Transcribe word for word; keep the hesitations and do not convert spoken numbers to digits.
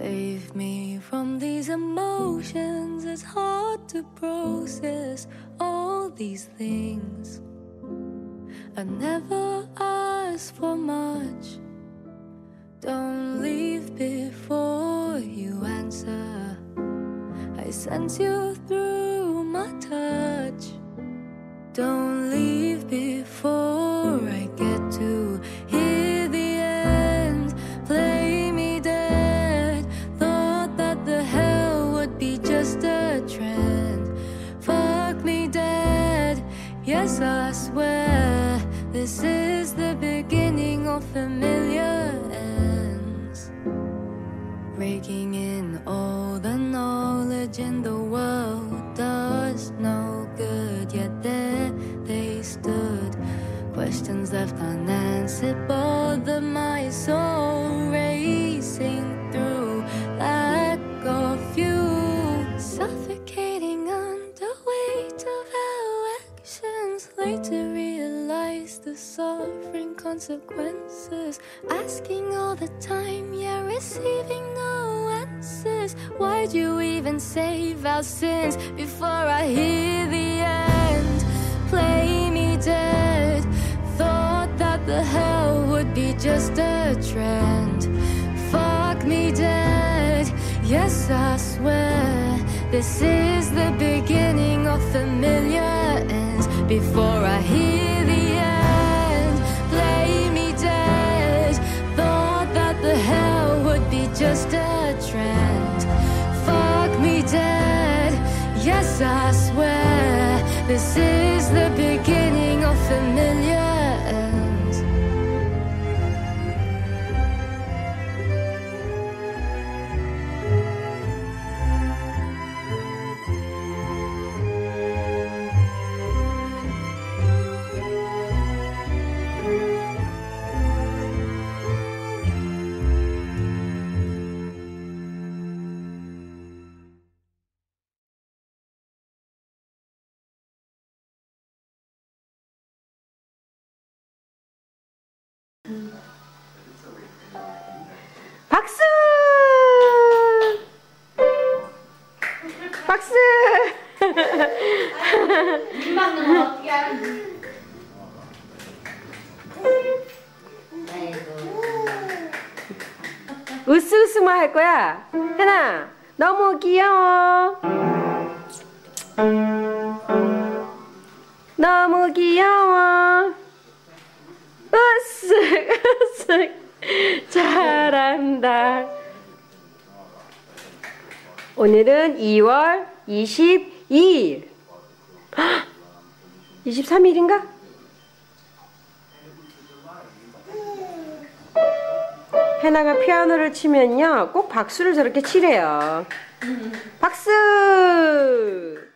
Save me from these emotions. It's hard to process all these things. I never asked for much. Don't leave before you answer. I sense you through my touch. Don't leave before I get to hear the end. Play me dead. Thought that the hell would be just a trend. Fuck me dead. Yes, I swear this is the beginning of familiar ends. Raking in all the knowledge in the world does no good, yet there they stood. Questions left unanswered bother my soul, racing through lack of you, suffocating under weight of our actions. Later realize the suffering consequences. Asking all the time, yeah, receiving no answers. Why'd you even save our sins before I hear the end? Play me dead. Thought that the hell would be just a trend. Fuck me dead. Yes, I swear this is the beginning of familiar ends. Before I hear the end, play me dead. Thought that the hell would be just a trend. Fuck me dead. Yes, I swear this is the beginning of familiar ends. 박수! 박수! 눈 막는 거 어떻게 하는지. 으스으스만 할 거야. 해나, 너무 귀여워. 너무 귀여워. 으쓱, 으쓱. 잘한다. 오늘은 이월 이십이일. 이십삼일인가? 해나가 피아노를 치면요 꼭 박수를 저렇게 치래요. 박수!